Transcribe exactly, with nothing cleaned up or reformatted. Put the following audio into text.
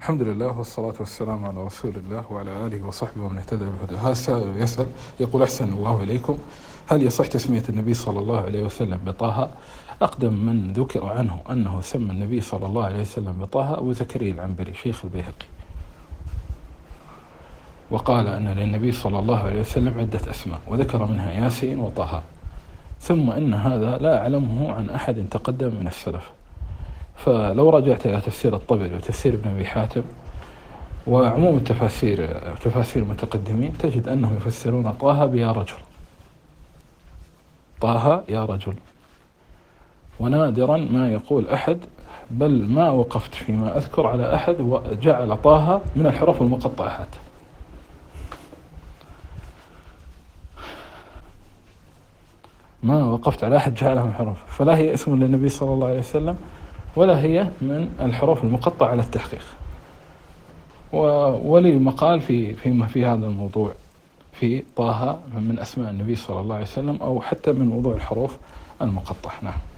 الحمد لله والصلاة والسلام على رسول الله وعلى آله وصحبه ومن اهتدى بهداه. هذا السائل يسأل يقول: أحسن الله إليكم، هل يصح تسمية النبي صلى الله عليه وسلم بطه؟ أقدم من ذكر عنه أنه سمى النبي صلى الله عليه وسلم بطه أبو زكريا العنبري شيخ البيهقي، وقال أن للنبي صلى الله عليه وسلم عدة أسماء وذكر منها ياسين وطه، ثم إن هذا لا أعلمه عن أحد تقدم من السلف. فلو رجعت إلى تفسير الطبري وتفسير ابن أبي حاتم وعموم التفاسير تفاسير المتقدمين تجد أنهم يفسرون طه بيا رجل، طه يا رجل، ونادرا ما يقول أحد، بل ما وقفت فيما أذكر على أحد وجعل طه من الحروف المقطعات. ما وقفت على أحد جعلها من الحروف، فلا هي اسم للنبي صلى الله عليه وسلم ولا هي من الحروف المقطعة على التحقيق. ولي مقال في فيما في هذا الموضوع في طه من أسماء النبي صلى الله عليه وسلم أو حتى من موضوع الحروف المقطعة. نعم.